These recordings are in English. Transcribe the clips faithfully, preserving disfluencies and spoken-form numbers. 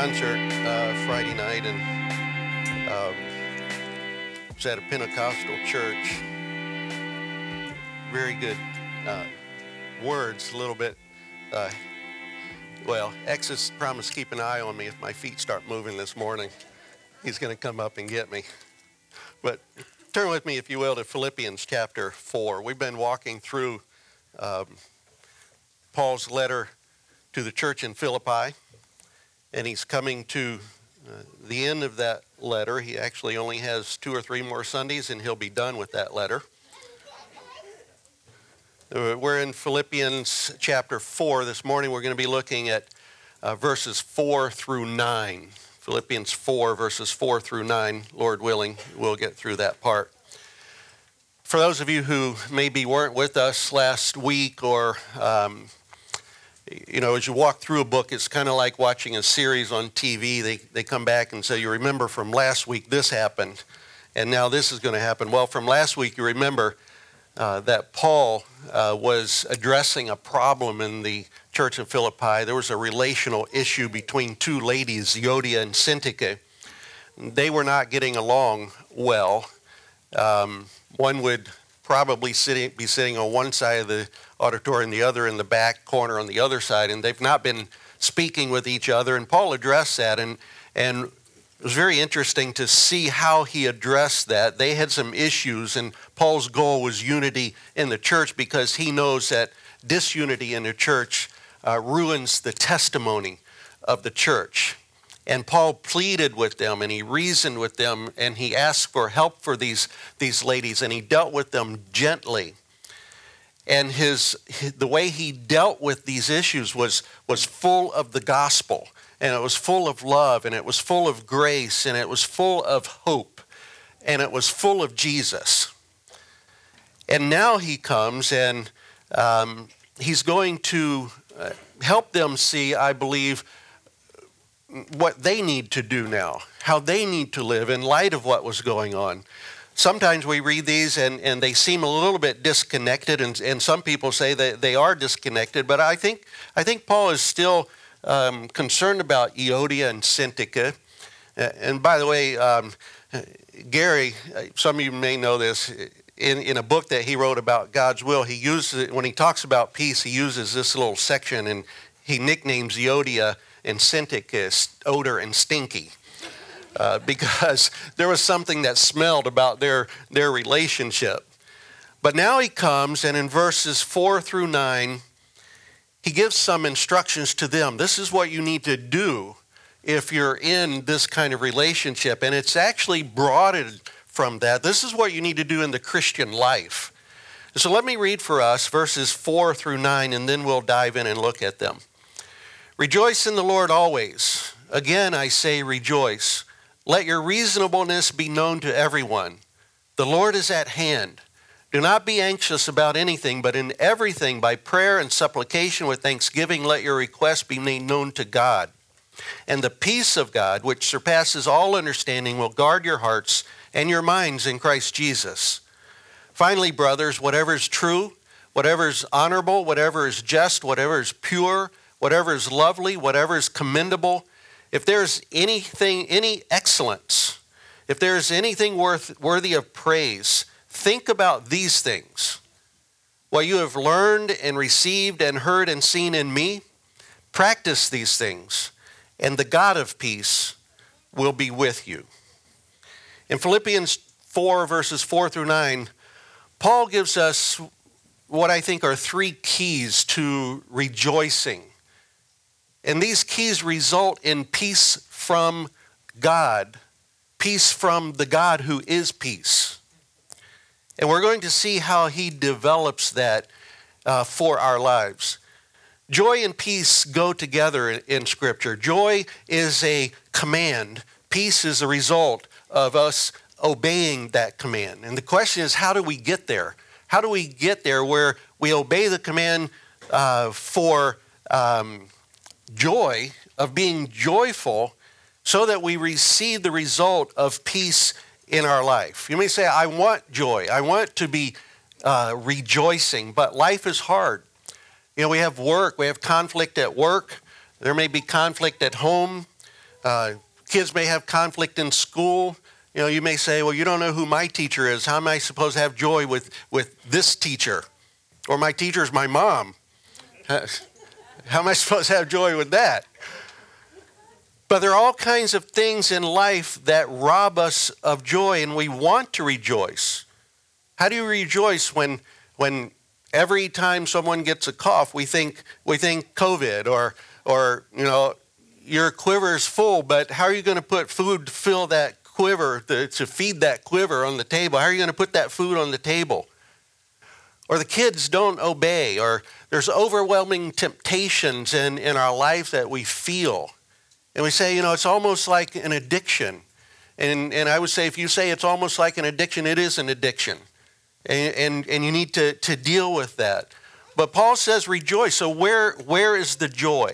concert uh, Friday night, and um, it was at a Pentecostal church. Very good uh, words, a little bit. Uh, well, Exus promised to keep an eye on me if my feet start moving this morning. He's going to come up and get me. But turn with me, if you will, to Philippians chapter four. We've been walking through um, Paul's letter to the church in Philippi, and he's coming to uh, the end of that letter. He actually only has two or three more Sundays, and he'll be done with that letter. Uh, we're in Philippians chapter four. This morning we're going to be looking at uh, verses four through nine. Philippians four, verses four through nine. Lord willing, we'll get through that part. For those of you who maybe weren't with us last week, or um, you know, as you walk through a book, it's kind of like watching a series on T V. They they come back and say, you remember from last week this happened, and now this is going to happen. Well, from last week you remember uh, that Paul uh, was addressing a problem in the church of Philippi. There was a relational issue between two ladies, Euodia and Syntyche. They were not getting along well. Um, one would probably sitting, be sitting on one side of the auditorium, the other in the back corner on the other side, and they've not been speaking with each other. And Paul addressed that, and, and it was very interesting to see how he addressed that. They had some issues, and Paul's goal was unity in the church, because he knows that disunity in the church uh, ruins the testimony of the church. And Paul pleaded with them, and he reasoned with them, and he asked for help for these, these ladies, and he dealt with them gently. And his, his the way he dealt with these issues was, was full of the gospel, and it was full of love, and it was full of grace, and it was full of hope, and it was full of Jesus. And now he comes, and um, he's going to uh, help them see, I believe, what they need to do now, how they need to live in light of what was going on. Sometimes we read these and, and they seem a little bit disconnected, and, and some people say that they are disconnected, but I think I think Paul is still um, concerned about Euodia and Syntyche. Uh, and by the way, um, Gary, some of you may know this, in, in a book that he wrote about God's will, he uses it, when he talks about peace, he uses this little section, and he nicknames Euodia and Syntyche odor and stinky, uh, because there was something that smelled about their, their relationship. But now he comes, and in verses four through nine, he gives some instructions to them. This is what you need to do if you're in this kind of relationship. And it's actually broadened from that. This is what you need to do in the Christian life. So let me read for us verses four through nine, and then we'll dive in and look at them. Rejoice in the Lord always. Again, I say rejoice. Let your reasonableness be known to everyone. The Lord is at hand. Do not be anxious about anything, but in everything, by prayer and supplication with thanksgiving, let your requests be made known to God. And the peace of God, which surpasses all understanding, will guard your hearts and your minds in Christ Jesus. Finally, brothers, whatever is true, whatever is honorable, whatever is just, whatever is pure, whatever is lovely, whatever is commendable, if there's anything, any excellence, if there's anything worth, worthy of praise, think about these things. What you have learned and received and heard and seen in me, practice these things, and the God of peace will be with you. In Philippians four, verses four through nine, Paul gives us what I think are three keys to rejoicing. And these keys result in peace from God, peace from the God who is peace. And we're going to see how he develops that uh, for our lives. Joy and peace go together in, in Scripture. Joy is a command. Peace is a result of us obeying that command. And the question is, how do we get there? How do we get there where we obey the command uh, for um, joy, of being joyful, so that we receive the result of peace in our life? You may say, I want joy. I want to be uh, rejoicing, but life is hard. You know, we have work. We have conflict at work. There may be conflict at home. Uh, kids may have conflict in school. You know, you may say, well, you don't know who my teacher is. How am I supposed to have joy with, with this teacher? Or my teacher is my mom. How am I supposed to have joy with that? But there are all kinds of things in life that rob us of joy, and we want to rejoice. How do you rejoice when when every time someone gets a cough, we think we think COVID, or or you know, your quiver is full, but how are you going to put food to fill that quiver, to, to feed that quiver on the table? How are you going to put that food on the table? Or the kids don't obey, or there's overwhelming temptations in, in our life that we feel. And we say, you know, it's almost like an addiction. And, and I would say, if you say it's almost like an addiction, it is an addiction. And, and, and you need to, to deal with that. But Paul says rejoice. So where, where is the joy?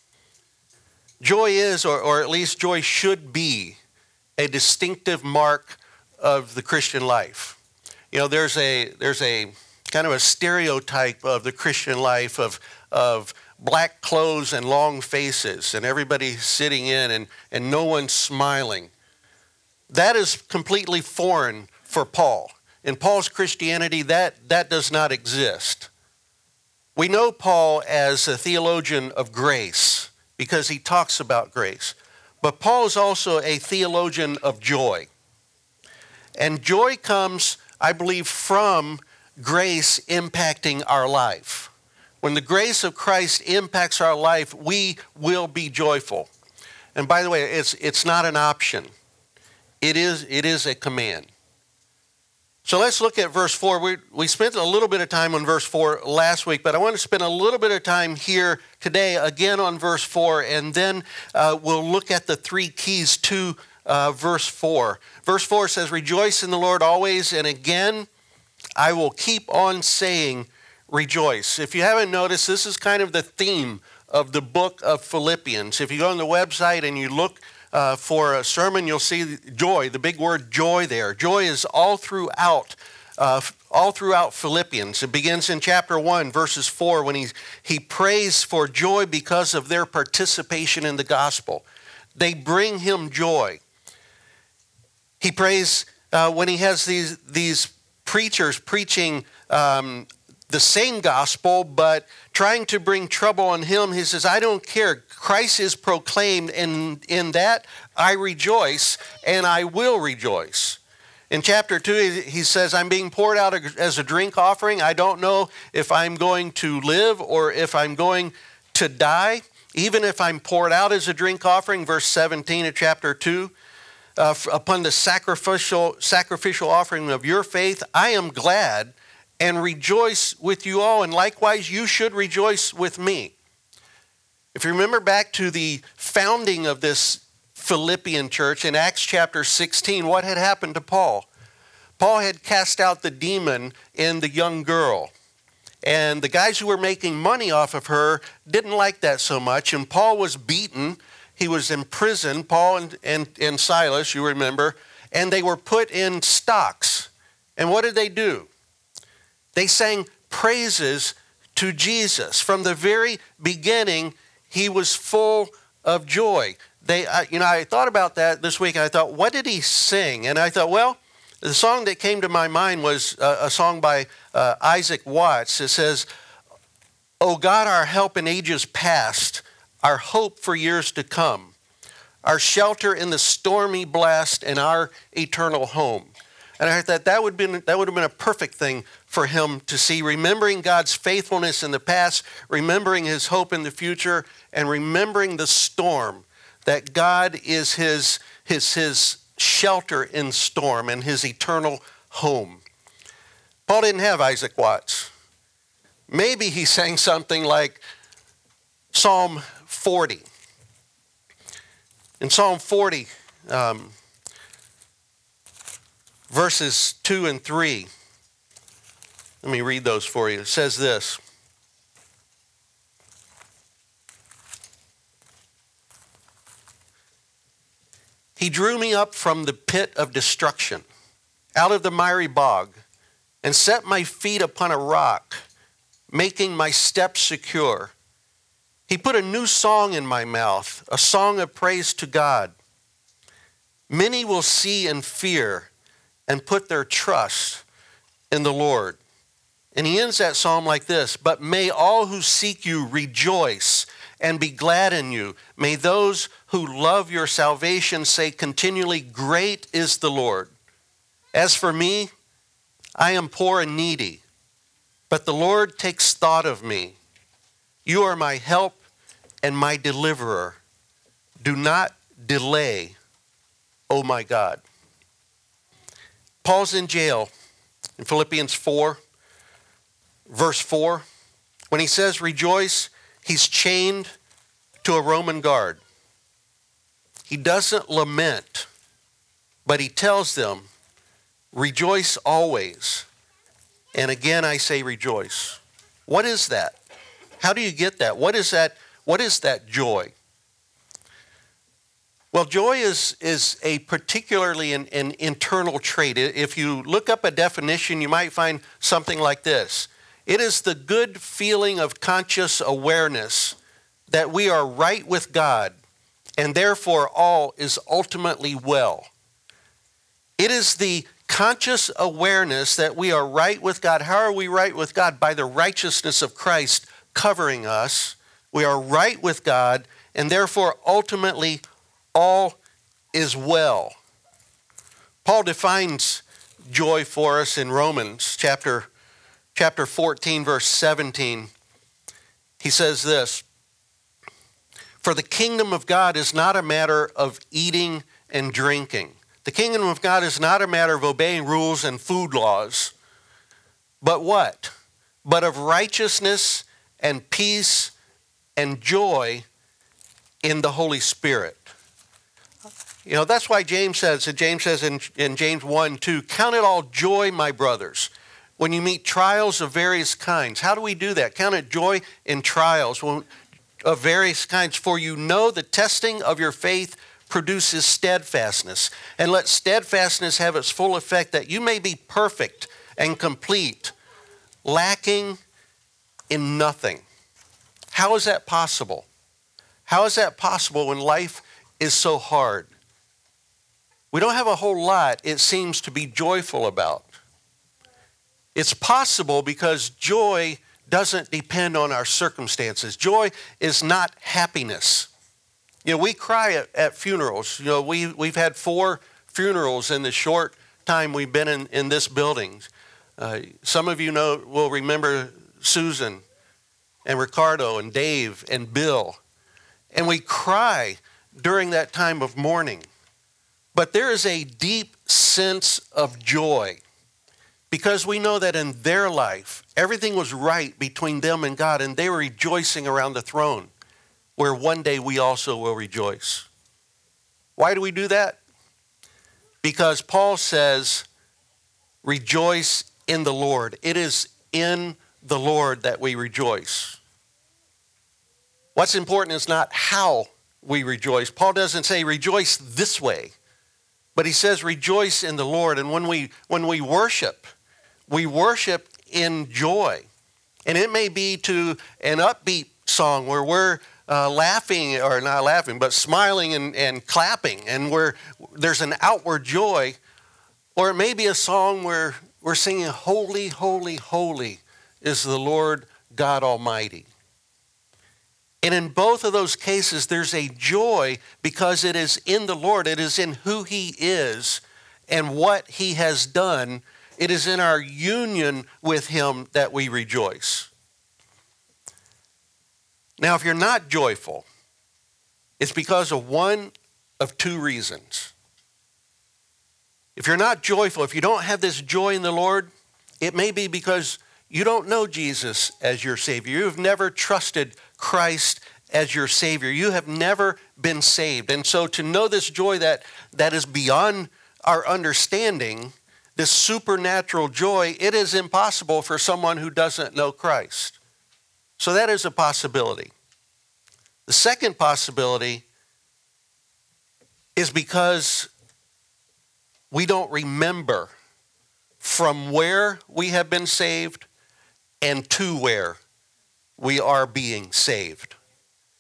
Joy is, or, or at least joy should be, a distinctive mark of the Christian life. You know, there's a, there's a kind of a stereotype of the Christian life of, of black clothes and long faces, and everybody sitting in and, and no one smiling. That is completely foreign for Paul. In Paul's Christianity, that, that does not exist. We know Paul as a theologian of grace because he talks about grace. But Paul is also a theologian of joy. And joy comes, I believe, from grace impacting our life. When the grace of Christ impacts our life, we will be joyful. And by the way, it's it's not an option. It is it is a command. So let's look at verse four. We we spent a little bit of time on verse four last week, but I want to spend a little bit of time here today again on verse four, and then uh, we'll look at the three keys to uh, verse four. Verse four says, "Rejoice in the Lord always, and again, I will keep on saying, rejoice." If you haven't noticed, this is kind of the theme of the book of Philippians. If you go on the website and you look uh, for a sermon, you'll see joy, the big word joy there. Joy is all throughout, uh, all throughout Philippians. It begins in chapter one, verses four, when he, he prays for joy because of their participation in the gospel. They bring him joy. He prays uh, when he has these, these preachers preaching um, the same gospel, but trying to bring trouble on him. He says, I don't care. Christ is proclaimed, and in that I rejoice, and I will rejoice. In chapter two, he says, I'm being poured out as a drink offering. I don't know if I'm going to live or if I'm going to die. Even if I'm poured out as a drink offering, verse seventeen of chapter two, uh, upon the sacrificial, sacrificial offering of your faith, I am glad and rejoice with you all, and likewise you should rejoice with me. If you remember back to the founding of this Philippian church in Acts chapter sixteen, what had happened to Paul? Paul had cast out the demon in the young girl. And the guys who were making money off of her didn't like that so much, and Paul was beaten. He was in prison, Paul and, and, and Silas, you remember, and they were put in stocks. And what did they do? They sang praises to Jesus. From the very beginning, he was full of joy. They, I, you know, I thought about that this week, and I thought, what did he sing? And I thought, well, the song that came to my mind was a, a song by uh, Isaac Watts. It says, O God, our help in ages past, our hope for years to come, our shelter in the stormy blast, and our eternal home. And I thought that would, been, that would have been a perfect thing for him to see, remembering God's faithfulness in the past, remembering his hope in the future, and remembering the storm, that God is his, his, his shelter in storm and his eternal home. Paul didn't have Isaac Watts. Maybe he sang something like Psalm forty. In Psalm forty, um, verses two and three, let me read those for you. It says this. He drew me up from the pit of destruction, out of the miry bog, and set my feet upon a rock, making my steps secure. He put a new song in my mouth, a song of praise to God. Many will see and fear and put their trust in the Lord. And he ends that psalm like this, but may all who seek you rejoice and be glad in you. May those who love your salvation say continually, great is the Lord. As for me, I am poor and needy, but the Lord takes thought of me. You are my help and my deliverer. Do not delay, oh my God. Paul's in jail in Philippians four, verse four. When he says rejoice, he's chained to a Roman guard. He doesn't lament, but he tells them, rejoice always. And again, I say rejoice. What is that? How do you get that? What is that? What is that joy? Well, joy is, is a particularly an, an internal trait. If you look up a definition, you might find something like this. It is the good feeling of conscious awareness that we are right with God, and therefore all is ultimately well. It is the conscious awareness that we are right with God. How are we right with God? By the righteousness of Christ covering us. We are right with God, and therefore ultimately all is well. Paul defines joy for us in Romans chapter, chapter fourteen, verse seventeen. He says this, for the kingdom of God is not a matter of eating and drinking. The kingdom of God is not a matter of obeying rules and food laws, but what? But of righteousness and peace and joy in the Holy Spirit. You know, that's why James says, and James says in, in James one, two, count it all joy, my brothers, when you meet trials of various kinds. How do we do that? Count it joy in trials of various kinds, for you know the testing of your faith produces steadfastness. And let steadfastness have its full effect, that you may be perfect and complete, lacking in nothing. How is that possible? How is that possible when life is so hard? We don't have a whole lot, it seems, to be joyful about. It's possible because joy doesn't depend on our circumstances. Joy is not happiness. You know, we cry at, at funerals. You know, we, we've had four funerals in the short time we've been in, in this building. Uh, some of you know will remember Susan and Ricardo and Dave and Bill. And we cry during that time of mourning. But there is a deep sense of joy because we know that in their life, everything was right between them and God, and they were rejoicing around the throne, where one day we also will rejoice. Why do we do that? Because Paul says, rejoice in the Lord. It is in the Lord that we rejoice. What's important is not how we rejoice. Paul doesn't say rejoice this way, but he says rejoice in the Lord. And when we when we worship, we worship in joy. And it may be to an upbeat song where we're uh, laughing, or not laughing, but smiling and, and clapping, and where there's an outward joy. Or it may be a song where we're singing, holy, holy, holy is the Lord God Almighty. And in both of those cases, there's a joy because it is in the Lord. It is in who he is and what he has done. It is in our union with him that we rejoice. Now, if you're not joyful, it's because of one of two reasons. If you're not joyful, if you don't have this joy in the Lord, it may be because you don't know Jesus as your Savior. You've never trusted Christ as your Savior. You have never been saved. And so to know this joy that, that is beyond our understanding, this supernatural joy, it is impossible for someone who doesn't know Christ. So that is a possibility. The second possibility is because we don't remember from where we have been saved and to where we are being saved.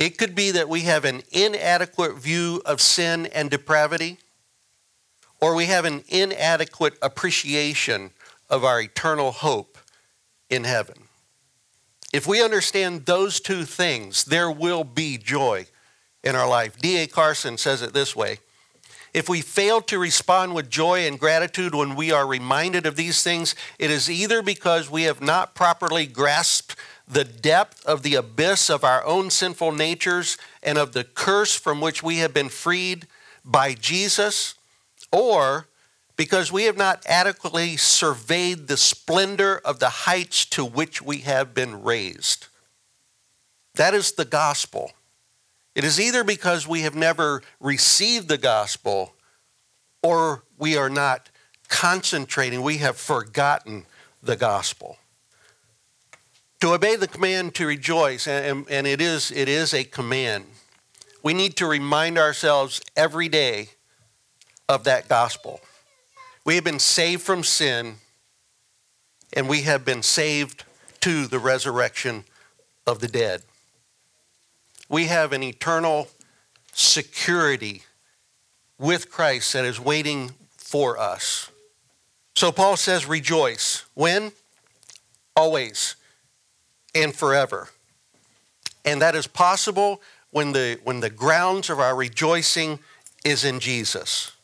It could be that we have an inadequate view of sin and depravity, or we have an inadequate appreciation of our eternal hope in heaven. If we understand those two things, there will be joy in our life. D A Carson says it this way: if we fail to respond with joy and gratitude when we are reminded of these things, it is either because we have not properly grasped the depth of the abyss of our own sinful natures and of the curse from which we have been freed by Jesus, or because we have not adequately surveyed the splendor of the heights to which we have been raised. That is the gospel. It is either because we have never received the gospel, or we are not concentrating, we have forgotten the gospel. To obey the command to rejoice, and, and it is, it is a command, we need to remind ourselves every day of that gospel. We have been saved from sin, and we have been saved to the resurrection of the dead. We have an eternal security with Christ that is waiting for us. So Paul says, rejoice. When? Always and forever. And that is possible when the, when the grounds of our rejoicing is in Jesus.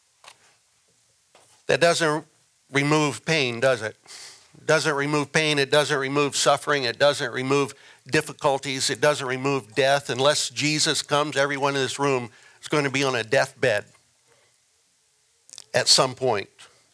That doesn't remove pain, does it? It doesn't remove pain. It doesn't remove suffering. It doesn't remove difficulties. It doesn't remove death. Unless Jesus comes, everyone in this room is going to be on a deathbed at some point.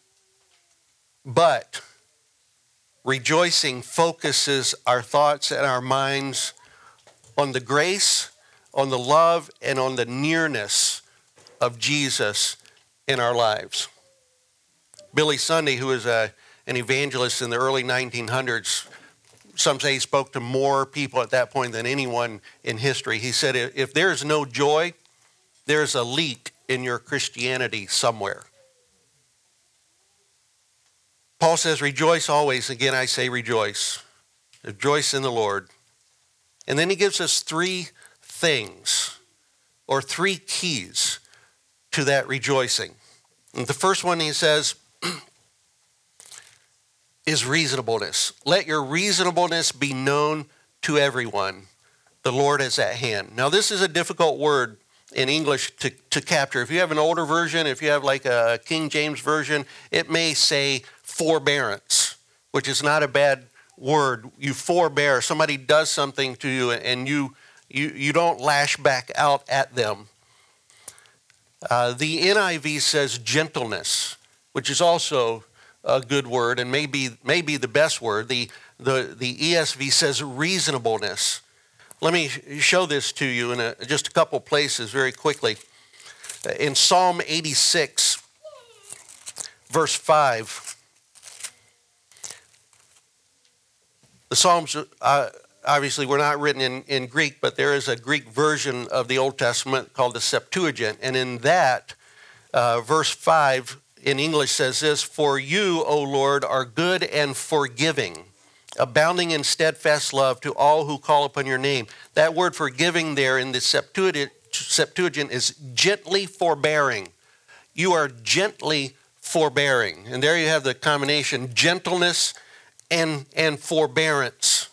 But rejoicing focuses our thoughts and our minds on the grace, on the love, and on the nearness of Jesus in our lives. Billy Sunday, who was a, an evangelist in the early nineteen hundreds, some say he spoke to more people at that point than anyone in history. He said, if there's no joy, there's a leak in your Christianity somewhere. Paul says, rejoice always. Again, I say rejoice. Rejoice in the Lord. And then he gives us three things, or three keys to that rejoicing. And the first one he says is reasonableness. Let your reasonableness be known to everyone. The Lord is at hand. Now, this is a difficult word in English to, to capture. If you have an older version, if you have like a King James version, it may say forbearance, which is not a bad word. You forbear. Somebody does something to you and you you, you don't lash back out at them. Uh, the N I V says gentleness, which is also a good word and maybe maybe the best word. The, the, the E S V says reasonableness. Let me show this to you in a, just a couple places very quickly. In Psalm eighty-six, verse five, the Psalms, uh, obviously were not written in, in Greek, but there is a Greek version of the Old Testament called the Septuagint. And in that, uh, verse five in English says this: "For you, O Lord, are good and forgiving, abounding in steadfast love to all who call upon your name." That word forgiving there in the Septuagint, Septuagint is gently forbearing. You are gently forbearing. And there you have the combination, gentleness and, and forbearance.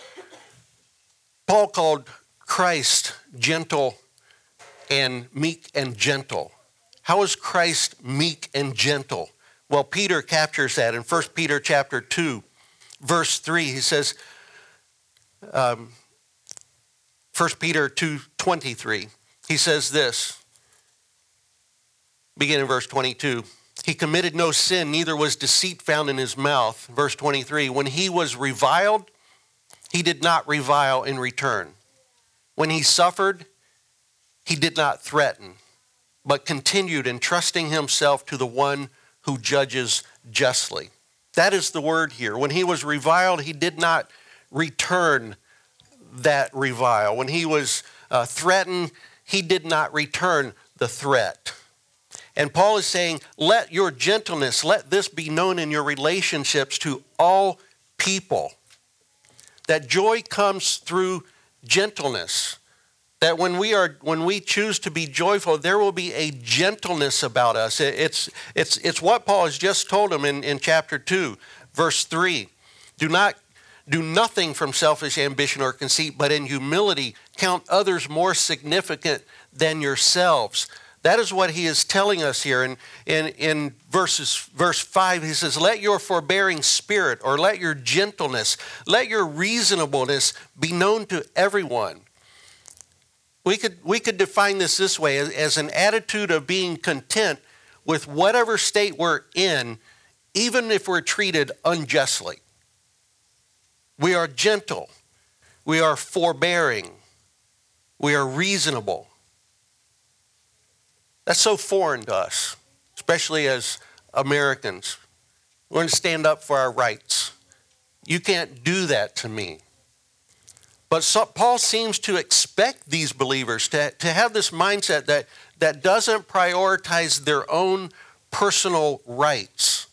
Paul called Christ gentle and meek and gentle. How is Christ meek and gentle? Well, Peter captures that in First Peter chapter two. Verse three, he says, um, First Peter two twenty-three, he says this, beginning in verse twenty-two, "He committed no sin, neither was deceit found in his mouth." Verse twenty-three, "When he was reviled, he did not revile in return. When he suffered, he did not threaten, but continued entrusting himself to the one who judges justly." That is the word here. When he was reviled, he did not return that revile. When he was uh, threatened, he did not return the threat. And Paul is saying, let your gentleness, let this be known in your relationships to all people. That joy comes through gentleness. That when we are, when we choose to be joyful, there will be a gentleness about us. It's, it's, it's what Paul has just told them in, in chapter two, verse three. Do not do nothing from selfish ambition or conceit, but in humility count others more significant than yourselves. That is what he is telling us here. In, in, in verses, verse five, he says, let your forbearing spirit, or let your gentleness, let your reasonableness be known to everyone. We could, we could define this this way, as, as an attitude of being content with whatever state we're in, even if we're treated unjustly. We are gentle. We are forbearing. We are reasonable. That's so foreign to us, especially as Americans. We're going to stand up for our rights. You can't do that to me. But so, Paul seems to expect these believers to, to have this mindset that, that doesn't prioritize their own personal rights.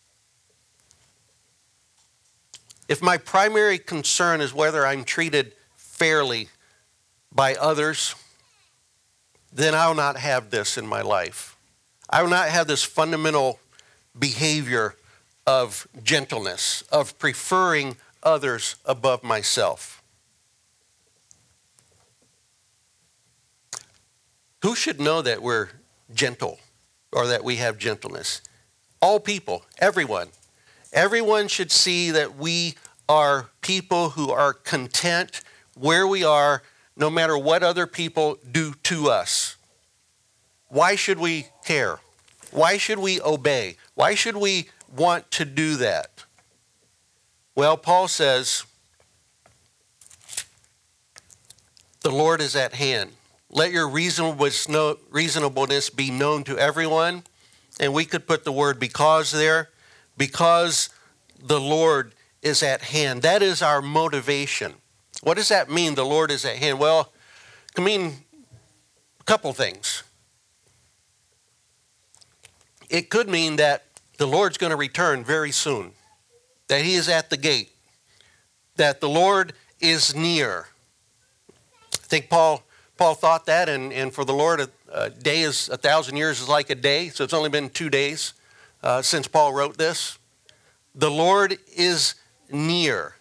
If my primary concern is whether I'm treated fairly by others, then I will not have this in my life. I will not have this fundamental behavior of gentleness, of preferring others above myself. Who should know that we're gentle or that we have gentleness? All people, everyone. Everyone should see that we are people who are content where we are, no matter what other people do to us. Why should we care? Why should we obey? Why should we want to do that? Well, Paul says, the Lord is at hand. Let your reasonableness be known to everyone. And we could put the word because there. Because the Lord is at hand. That is our motivation. What does that mean, the Lord is at hand? Well, it can mean a couple things. It could mean that the Lord's going to return very soon. That he is at the gate. That the Lord is near. I think Paul... Paul thought that, and, and for the Lord, a, a day is a thousand years is like a day, so it's only been two days uh, since Paul wrote this. The Lord is near.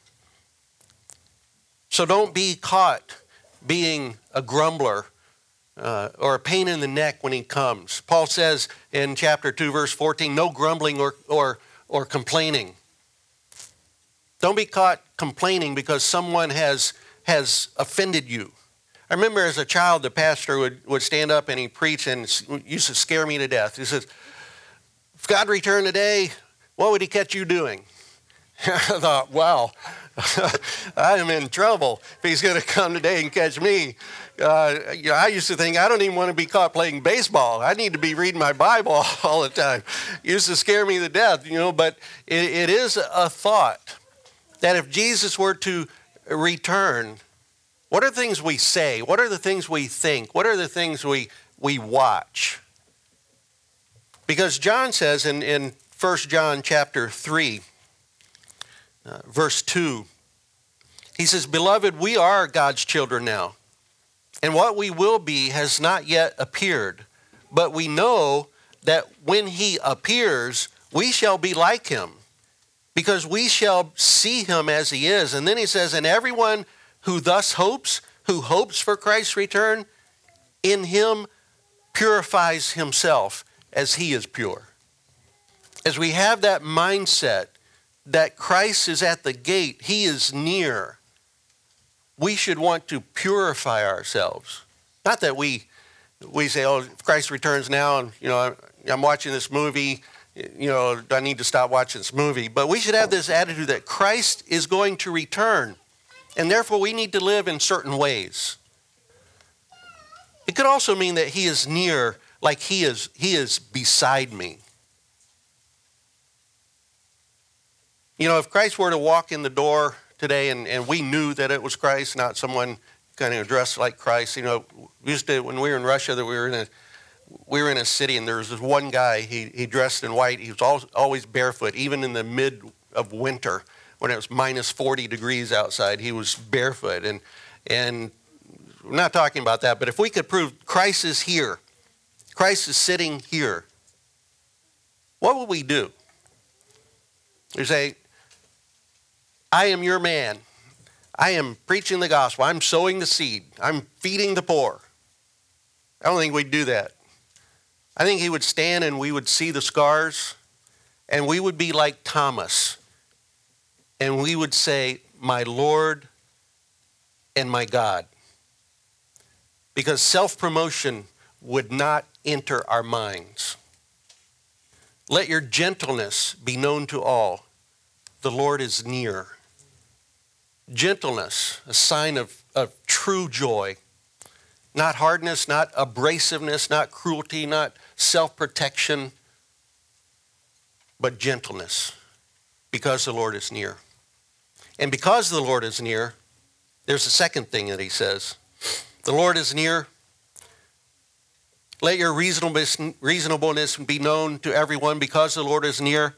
So don't be caught being a grumbler uh, or a pain in the neck when he comes. Paul says in chapter two, verse fourteen, no grumbling or, or, or complaining. Don't be caught complaining because someone has, has offended you. I remember as a child, the pastor would, would stand up and he'd preach, and it used to scare me to death. He says, if God returned today, what would he catch you doing? I thought, wow, I am in trouble if he's going to come today and catch me. Uh, you know, I used to think, I don't even want to be caught playing baseball. I need to be reading my Bible all the time. It used to scare me to death, you know, but it, it is a thought that if Jesus were to return, what are the things we say? What are the things we think? What are the things we, we watch? Because John says in, in First John chapter three, uh, verse two, he says, beloved, we are God's children now, and what we will be has not yet appeared. But we know that when he appears, we shall be like him, because we shall see him as he is. And then he says, and everyone who thus hopes, who hopes for Christ's return, in him purifies himself as he is pure. As we have that mindset that Christ is at the gate, he is near, we should want to purify ourselves. Not that we we say, oh, if Christ returns now, and you know, I'm watching this movie, you know, I need to stop watching this movie. But we should have this attitude that Christ is going to return, and therefore we need to live in certain ways. It could also mean that he is near, like he is, he is beside me. You know, if Christ were to walk in the door today and, and we knew that it was Christ, not someone kind of dressed like Christ. You know, we used to, when we were in Russia, that we were in a we were in a city, and there was this one guy, he, he dressed in white. He was always, always barefoot, even in the mid of winter when it was minus forty degrees outside. He was barefoot, and and we're not talking about that, but if we could prove Christ is here, Christ is sitting here, what would we do? You say, I am your man. I am preaching the gospel. I'm sowing the seed. I'm feeding the poor. I don't think we'd do that. I think he would stand and we would see the scars and we would be like Thomas. And we would say, my Lord and my God. Because self-promotion would not enter our minds. Let your gentleness be known to all. The Lord is near. Gentleness, a sign of, of true joy. Not hardness, not abrasiveness, not cruelty, not self-protection, but gentleness. Because the Lord is near. And because the Lord is near, there's a second thing that he says. The Lord is near. Let your reasonableness, reasonableness be known to everyone because the Lord is near.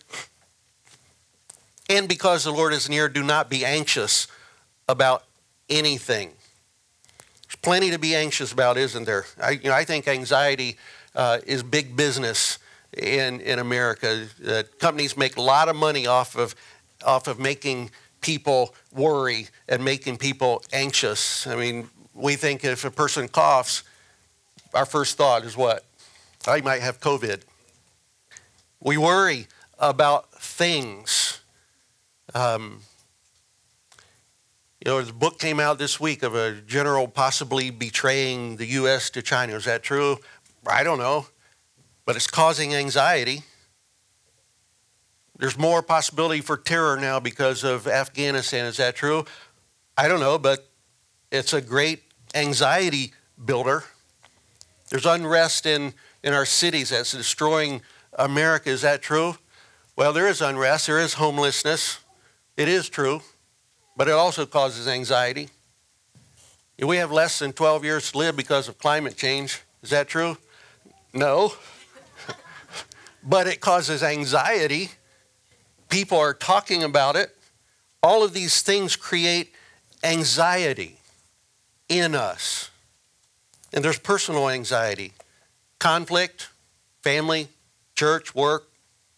And because the Lord is near, do not be anxious about anything. There's plenty to be anxious about, isn't there? I, you know, I think anxiety uh, is big business in, in America. Uh, companies make a lot of money off of, off of making people worry and making people anxious. I mean, we think if a person coughs, our first thought is what? Oh, he might have COVID. We worry about things. Um, you know, the book came out this week of a general possibly betraying the U S to China. Is that true? I don't know. But it's causing anxiety. There's more possibility for terror now because of Afghanistan. Is that true? I don't know, but it's a great anxiety builder. There's unrest in, in our cities that's destroying America. Is that true? Well, there is unrest. There is homelessness. It is true, but it also causes anxiety. We have less than twelve years to live because of climate change. Is that true? No. But it causes anxiety. People are talking about it. All of these things create anxiety in us. And there's personal anxiety, conflict, family, church, work.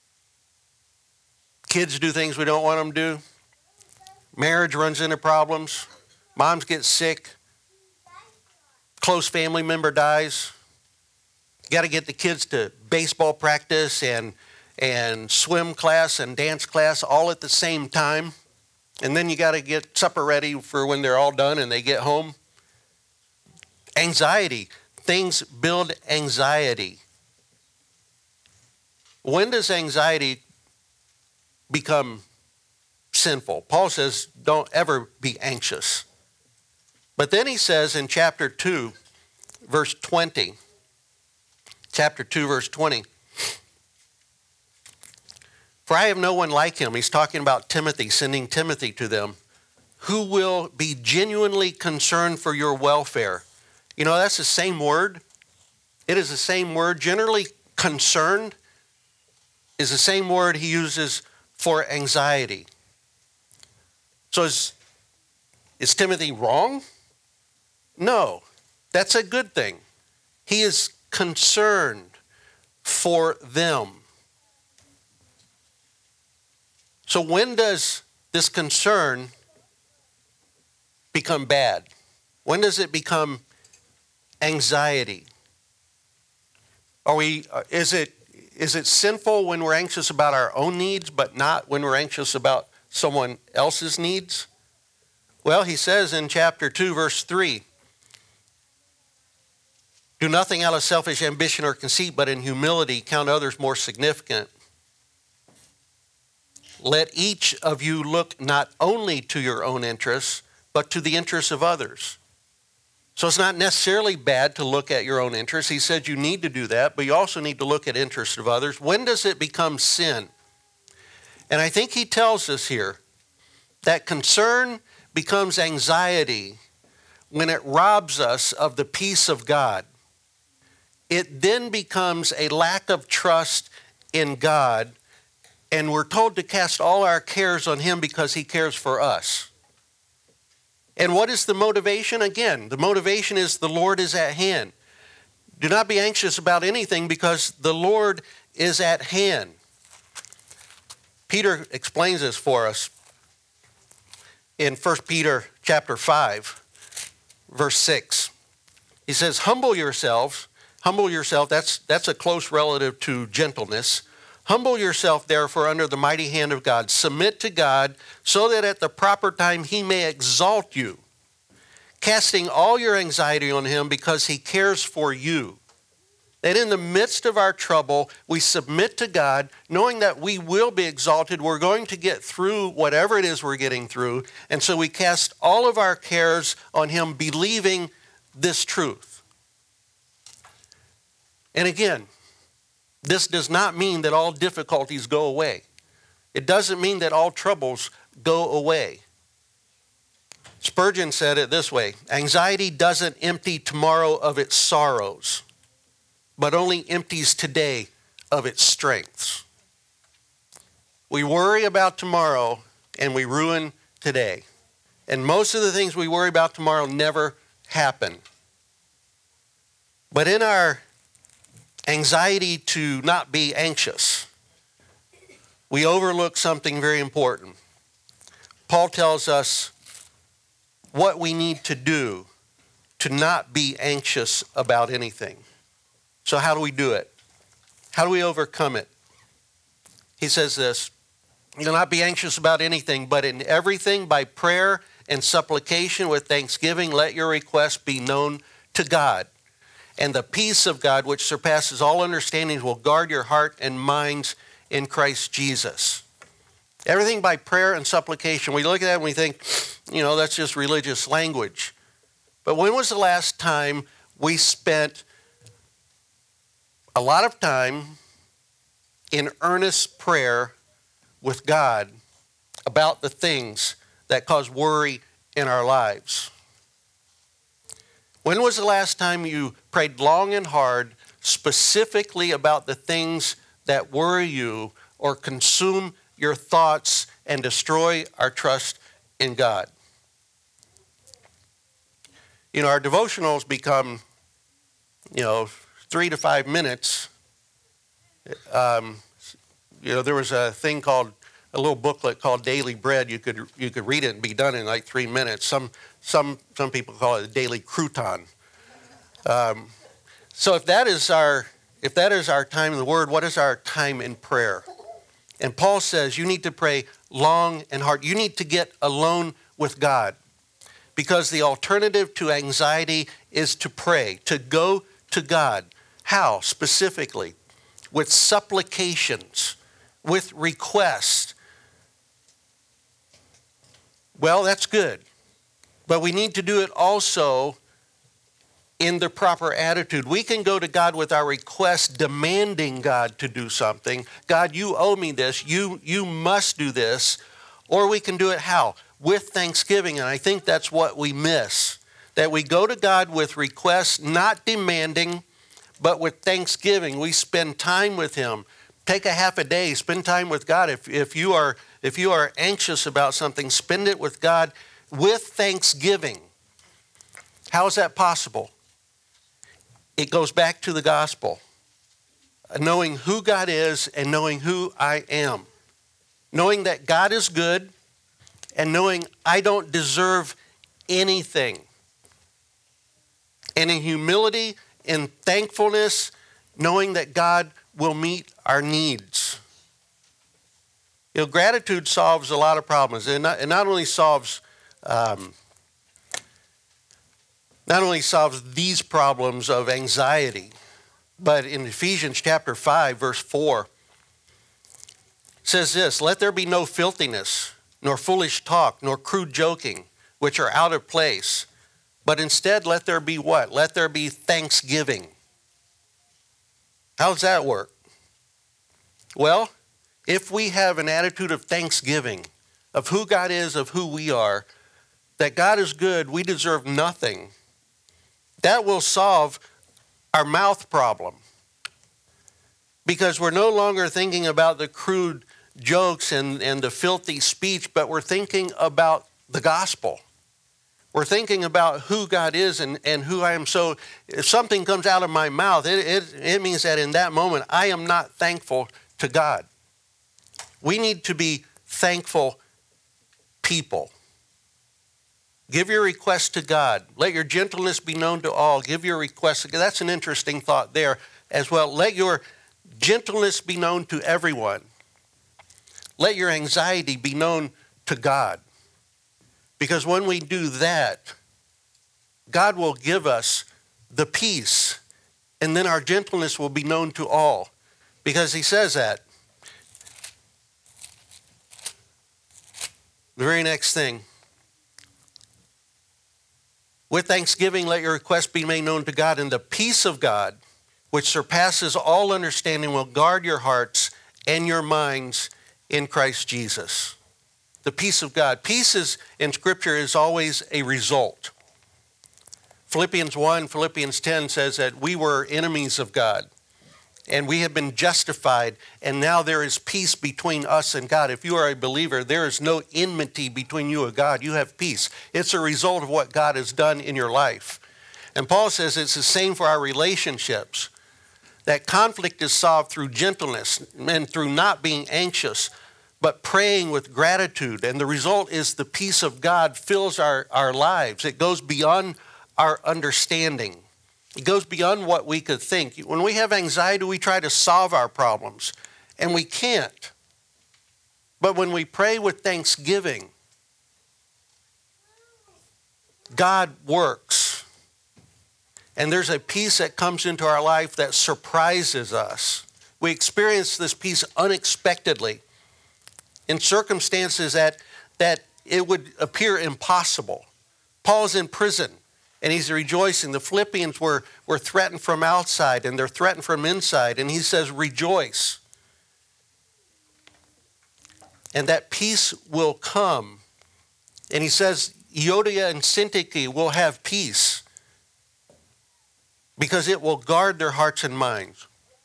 Kids do things we don't want them to do. Marriage runs into problems. Moms get sick. Close family member dies. You got to get the kids to baseball practice and, and swim class and dance class all at the same time. And then you got to get supper ready for when they're all done and they get home. Anxiety. Things build anxiety. When does anxiety become sinful? Paul says, don't ever be anxious. But then he says in chapter two, verse twenty, chapter two, verse twenty, for I have no one like him. He's talking about Timothy, sending Timothy to them, who will be genuinely concerned for your welfare. You know, that's the same word. It is the same word. Generally, concerned is the same word he uses for anxiety. So is, is Timothy wrong? No, that's a good thing. He is concerned for them. So when does this concern become bad? When does it become anxiety? Are we, is it, is it sinful when we're anxious about our own needs, but not when we're anxious about someone else's needs? Well, he says in chapter two, verse three, do nothing out of selfish ambition or conceit, but in humility count others more significant. Let each of you look not only to your own interests, but to the interests of others. So it's not necessarily bad to look at your own interests. He said you need to do that, but you also need to look at interests of others. When does it become sin? And I think he tells us here that concern becomes anxiety when it robs us of the peace of God. It then becomes a lack of trust in God, and we're told to cast all our cares on him because he cares for us. And what is the motivation? Again, the motivation is the Lord is at hand. Do not be anxious about anything because the Lord is at hand. Peter explains this for us in First Peter chapter five, verse six. He says, humble yourselves, humble yourself, that's, that's a close relative to gentleness. Humble yourself, therefore, under the mighty hand of God. Submit to God so that at the proper time he may exalt you, casting all your anxiety on him because he cares for you. That in the midst of our trouble, we submit to God, knowing that we will be exalted. We're going to get through whatever it is we're getting through. And so we cast all of our cares on him, believing this truth. And again, this does not mean that all difficulties go away. It doesn't mean that all troubles go away. Spurgeon said it this way, anxiety doesn't empty tomorrow of its sorrows, but only empties today of its strengths. We worry about tomorrow and we ruin today. And most of the things we worry about tomorrow never happen. But in our anxiety to not be anxious, we overlook something very important. Paul tells us what we need to do to not be anxious about anything. So how do we do it? How do we overcome it? He says this, "Do not be anxious about anything, but in everything by prayer and supplication with thanksgiving, let your requests be known to God. And the peace of God, which surpasses all understanding, will guard your heart and minds in Christ Jesus." Everything by prayer and supplication. We look at that and we think, you know, that's just religious language. But when was the last time we spent a lot of time in earnest prayer with God about the things that cause worry in our lives? When was the last time you prayed long and hard specifically about the things that worry you or consume your thoughts and destroy our trust in God? You know, our devotionals become, you know, three to five minutes. Um, you know, there was a thing called, a little booklet called Daily Bread. You could you could read it and be done in like three minutes. Some some some people call it a daily crouton. Um, so if that is our if that is our time in the Word, what is our time in prayer? And Paul says you need to pray long and hard. You need to get alone with God, because the alternative to anxiety is to pray, to go to God. How? Specifically, with supplications, with requests. Well, that's good. But we need to do it also in the proper attitude. We can go to God with our requests, demanding God to do something. God, you owe me this. You, you must do this. Or we can do it how? With thanksgiving. And I think that's what we miss. That we go to God with requests, not demanding, but with thanksgiving. We spend time with him. Take a half a day, spend time with God. If, if, you are, if you are anxious about something, spend it with God with thanksgiving. How is that possible? It goes back to the gospel. Knowing who God is and knowing who I am. Knowing that God is good and knowing I don't deserve anything. And in humility, in thankfulness, knowing that God will meet our needs. You know, gratitude solves a lot of problems. It not, it not only solves um, not only solves these problems of anxiety, but in Ephesians chapter five, verse four, says this, "Let there be no filthiness, nor foolish talk, nor crude joking, which are out of place. But instead, let there be what? Let there be thanksgiving." How does that work? Well, if we have an attitude of thanksgiving, of who God is, of who we are, that God is good, we deserve nothing, that will solve our mouth problem. Because we're no longer thinking about the crude jokes and, and the filthy speech, but we're thinking about the gospel. We're thinking about who God is and, and who I am. So if something comes out of my mouth, it, it, it means that in that moment, I am not thankful to God. We need to be thankful people. Give your request to God. Let your gentleness be known to all. Give your request. That's an interesting thought there as well. Let your gentleness be known to everyone. Let your anxiety be known to God. Because when we do that, God will give us the peace, and then our gentleness will be known to all. Because he says that. The very next thing. With thanksgiving, let your request be made known to God, and the peace of God, which surpasses all understanding, will guard your hearts and your minds in Christ Jesus. The peace of God. Peace is, in Scripture is always a result. Philippians one, Philippians ten says that we were enemies of God, and we have been justified, and now there is peace between us and God. If you are a believer, there is no enmity between you and God. You have peace. It's a result of what God has done in your life. And Paul says it's the same for our relationships, that conflict is solved through gentleness and through not being anxious, but praying with gratitude. And the result is the peace of God fills our, our lives. It goes beyond our understanding. It goes beyond what we could think. When we have anxiety, we try to solve our problems, and we can't. But when we pray with thanksgiving, God works. And there's a peace that comes into our life that surprises us. We experience this peace unexpectedly in circumstances that, that it would appear impossible. Paul's in prison, and he's rejoicing. The Philippians were, were threatened from outside, and they're threatened from inside. And he says, rejoice. And that peace will come. And he says, Euodia and Syntyche will have peace because it will guard their hearts and minds.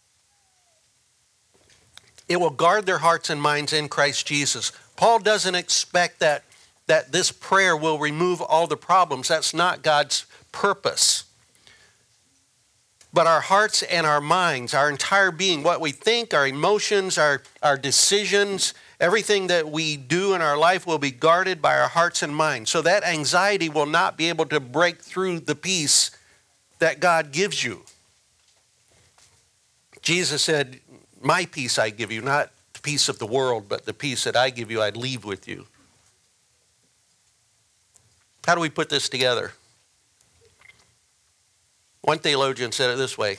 It will guard their hearts and minds in Christ Jesus. Paul doesn't expect that, that this prayer will remove all the problems. That's not God's purpose. But our hearts and our minds, our entire being, what we think, our emotions, our, our decisions, everything that we do in our life will be guarded by our hearts and minds. So that anxiety will not be able to break through the peace that God gives you. Jesus said, my peace I give you, not the peace of the world, but the peace that I give you, I leave with you. How do we put this together? One theologian said it this way: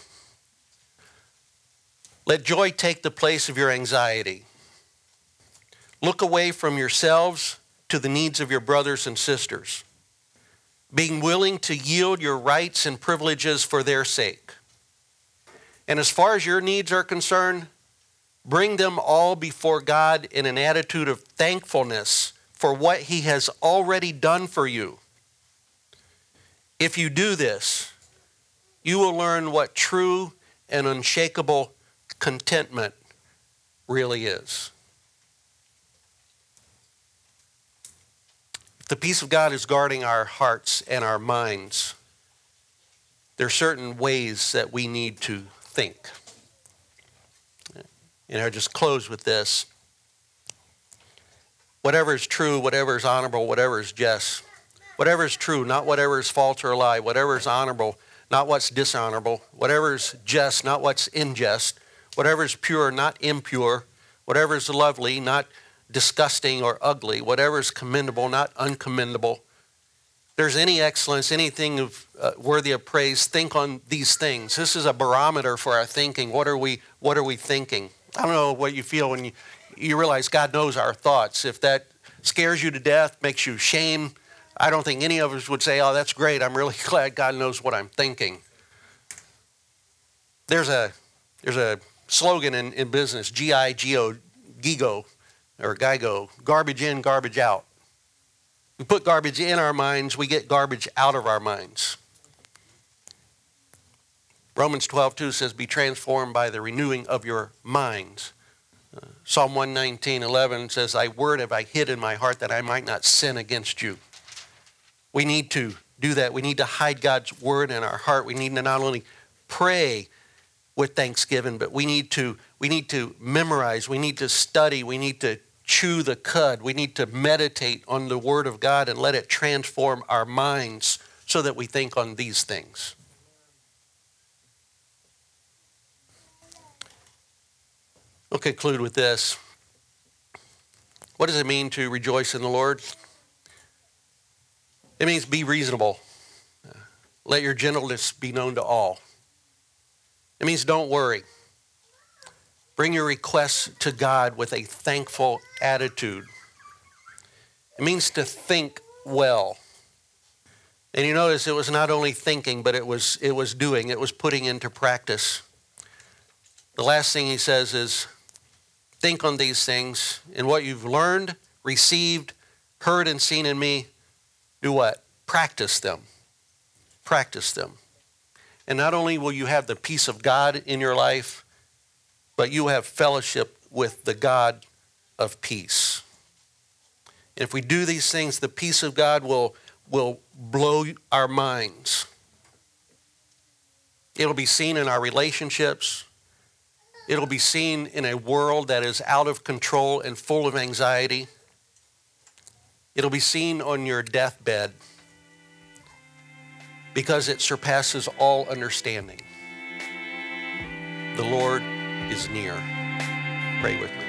let joy take the place of your anxiety. Look away from yourselves to the needs of your brothers and sisters, being willing to yield your rights and privileges for their sake. And as far as your needs are concerned, bring them all before God in an attitude of thankfulness for what He has already done for you. If you do this, you will learn what true and unshakable contentment really is. If the peace of God is guarding our hearts and our minds, there are certain ways that we need to think. And I'll just close with this. Whatever is true, whatever is honorable, whatever is just, whatever is true, not whatever is false or a lie, whatever is honorable, not what's dishonorable, whatever is just, not what's unjust, whatever is pure, not impure, whatever is lovely, not disgusting or ugly, whatever is commendable, not uncommendable. If there's any excellence, anything of, uh, worthy of praise, think on these things. This is a barometer for our thinking. What are we, what are we thinking? I don't know what you feel when you, you realize God knows our thoughts. If that scares you to death, makes you shame, I don't think any of us would say, oh, that's great. I'm really glad God knows what I'm thinking. There's a there's a slogan in, in business, G I G O, GIGO, or GIGO, garbage in, garbage out. We put garbage in our minds, we get garbage out of our minds. Romans twelve two says, be transformed by the renewing of your minds. Uh, Psalm one nineteen eleven says, thy word have I hid in my heart that I might not sin against you. We need to do that. We need to hide God's word in our heart. We need to not only pray with thanksgiving, but we need to we need to memorize, we need to study, we need to chew the cud, we need to meditate on the word of God and let it transform our minds so that we think on these things. I'll conclude with this. What does it mean to rejoice in the Lord? It means be reasonable. Let your gentleness be known to all. It means don't worry. Bring your requests to God with a thankful attitude. It means to think well. And you notice it was not only thinking, but it was it was doing. It was putting into practice. The last thing he says is, think on these things, and what you've learned, received, heard, and seen in me, do what? Practice them. Practice them. And not only will you have the peace of God in your life, but you have fellowship with the God of peace. And if we do these things, the peace of God will, will blow our minds. It'll be seen in our relationships. It'll be seen in a world that is out of control and full of anxiety. It'll be seen on your deathbed because it surpasses all understanding. The Lord is near. Pray with me.